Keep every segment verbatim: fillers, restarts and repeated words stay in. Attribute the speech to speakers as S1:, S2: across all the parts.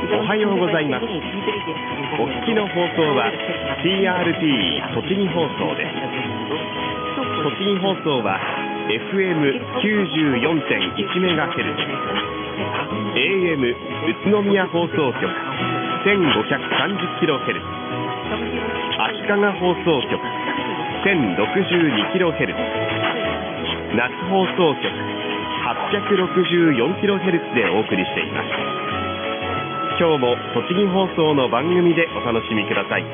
S1: おはようございます。お聞きの放送は ティーアールティー 栃木放送です。栃木放送は エフエムきゅうじゅうよんてんいちメガヘルツ、エーエム 宇都宮放送局 せんごひゃくさんじゅっキロヘルツ、足利放送局 せんろくじゅうにキロヘルツ、夏放送局はっぴゃくろくじゅうよんキロヘルツ でお送りしています。今日も栃木放送の番組でお楽しみください。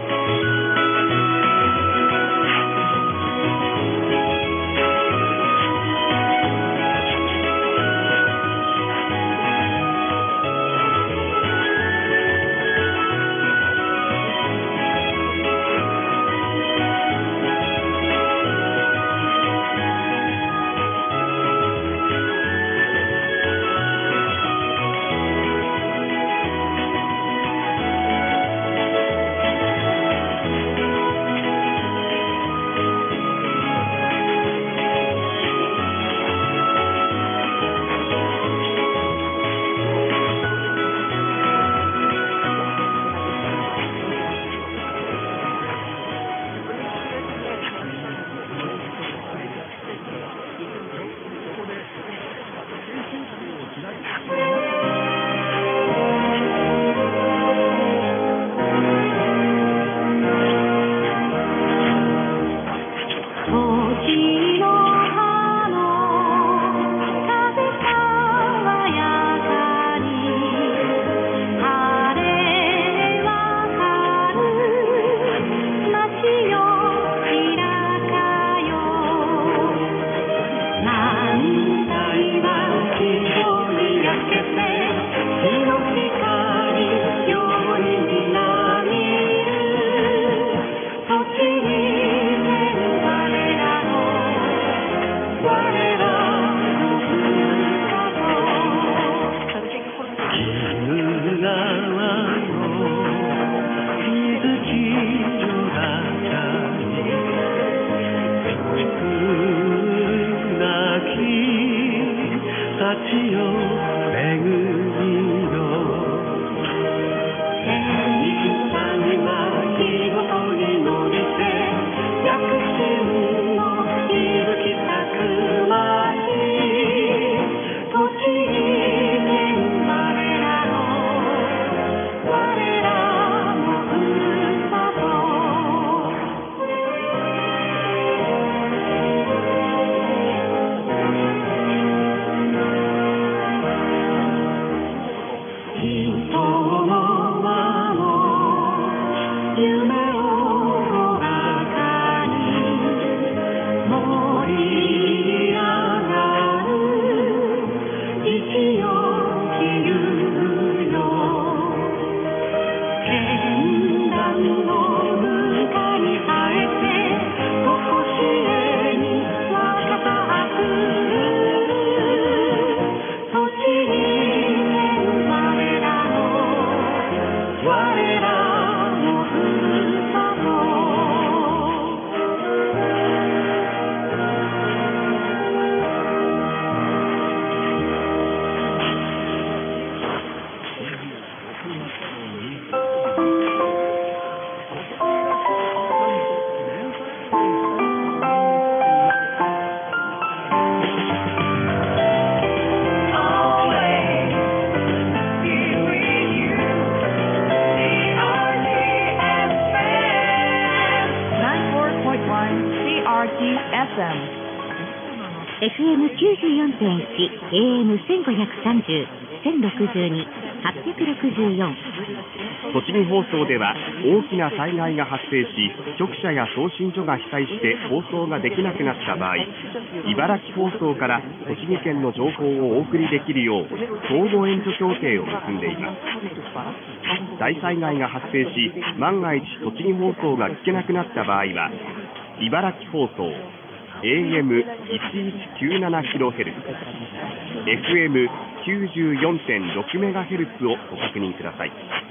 S2: エフエムきゅうじゅうよんてんいち、エーエムせんごひゃくさんじゅう、せんろくじゅうに、はっぴゃくろくじゅうよん。
S1: 栃木放送では大きな災害が発生し、局舎や送信所が被災して放送ができなくなった場合、茨城放送から栃木県の情報をお送りできるよう相互援助協定を結んでいます。大災害が発生し、万が一栃木放送が聞けなくなった場合は、茨城放送エーエムいちいちきゅうななキロヘルツ、エフエムきゅうじゅうよんてんろくメガヘルツ をご確認ください。